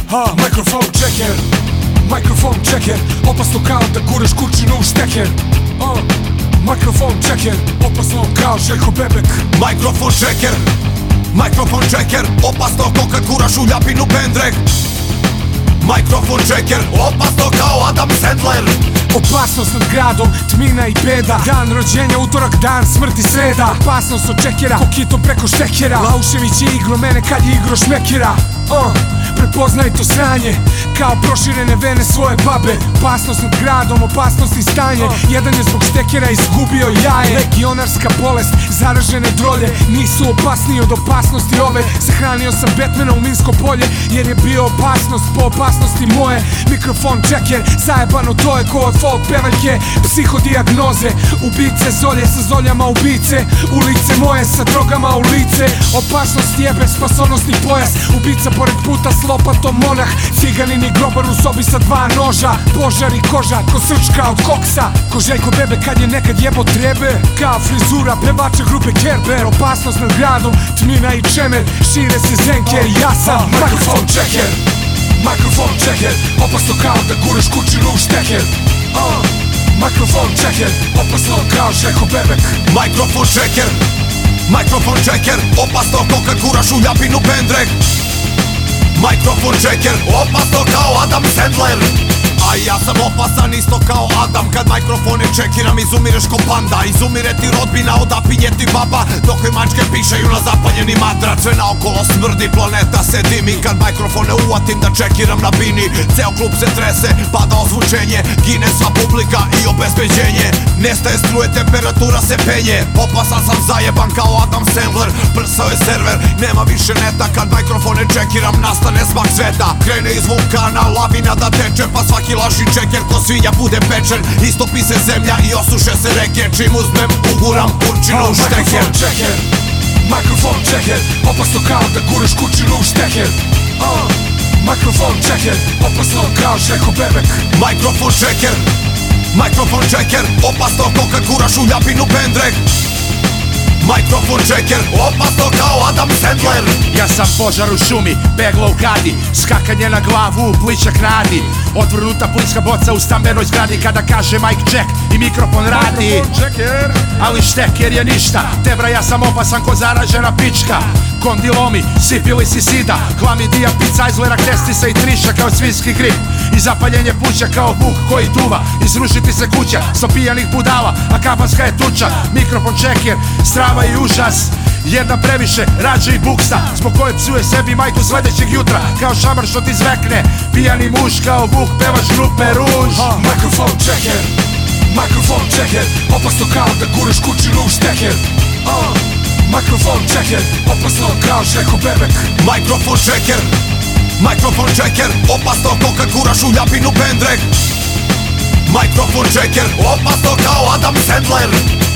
Mikrofon checker, mikrofon checker, opasno kao da guraš kurčinu u šteker. Mikrofon checker, opasno kao Željko Bebek. Mikrofon checker, mikrofon checker, opasno ko kad guraš u ljapinu pendrek. Mikrofon checker, opasno kao Adam Sandler. Opasnost nad gradom, tmina i beda. Dan rođenja, utorak, dan smrti, sreda. Opasnost od čekera, kokitom preko štekera. Laušević je igro mene kad je igro šmekera. Prepoznaj to sranje, kao proširene vene svoje babe. Opasnost nad gradom, opasnost i stanje. Jedan je zbog štekera izgubio jaje. Legionarska bolest, zaražene drolje nisu opasniji od opasnosti ove. Sahranio sam Batmana u minsko polje, jer je bio opasnost po opasnosti moje. Mikrofon checker, zajebano to je ko od folk pevaljke. Psihodijagnoze, ubice zolje sa zoljama ubice. Ulice moje sa drogama u lice. Opasnost jebe, spasonosni pojas. Ubica pored puta s lopatom monah. Ciganin i grobar u sobi sa dva noža. Požar i koža, ko srčka od koksa. Ko Željko Bebek kad je nekad jebo trebe. Kao frizura pevača grupe Kerber. Opasnost nad gradom, tmina i čemer. Šire se zenke i ja sam mikrofon checker, mikrofon checker, opasno kao da guraš kurčinu u šteker. Mikrofon checker, opasno kao Željko Bebek. Mikrofon checker, mikrofon checker, opasno ko kad guraš u ljapinu pendrek. Mikrofon checker, opasno kao Adam Sandler. A ja sam opasan isto kao Adam. Kad mikrofone čekiram izumireš ko panda. Izumire ti rodbina, odapinje ti baba. Dok joj mačke pišaju na zapaljeni madrac. Sve naokolo smrdi, planeta se dimi. Kad mikrofone uvatim da čekiram na bini, ceo klub se trese, pada ozvučenje. Gine sva publika i obezbeđenje. Nestaje struje, temperatura se penje. Opasan sam, zajeban kao Adam Sandler. Prsao je server, nema više neta. Kad mikrofone čekiram nastane smak sveta. Krene iz vulkana, lavina da teče, pa svaki laži čeker ko svinja bude pečen. Istopi se zemlja i osuše se reke. Čim uzmem uguram kurčinu u šteker. Mikrofon checker, mikrofon checker, opasno kao da guraš kurčinu u šteker. Mikrofon checker, opasno kao Željko Bebek. Mikrofon checker, mikrofon checker, opasno ko kad guraš u ljapinu pendrek. Mikrofon checker, opasno kao Adam Sandler. Ja sam požar u šumi, peglo u kadi, skakanje na glavu, pličak radi. Odvrnuta plinska boca u stambenoj zgradi. Kada kaže mic check i mikrofon radi. Ali šteker je ništa, tebra ja sam opasan ko zaražena pička. Kondilomi, sipilis i sida, klamidija, pizza, izlerak, testisa i triša kao svinski grip. I zapaljenje pluća kao vuk koji duva. Izrušiti se kuća sa pijanih budala, a kapanska je tuča. Mikrofon checker, strava i užas. Jedna previše, rađe i buksa, zbog koje psuje sebi majku sledećeg jutra. Kao šamar što ti zvekne, pijani muž kao vuk, pevaš grupe Ruž. Mikrofon checker, mikrofon checker, opasno kao da guraš kurčinu u šteker. Mikrofon checker, opasno kao Željko Bebek. Mikrofon checker, mikrofon checker, opasno ko kad guraš u ljapinu pendrek. Mikrofon checker, opasno kao Adam Sandler.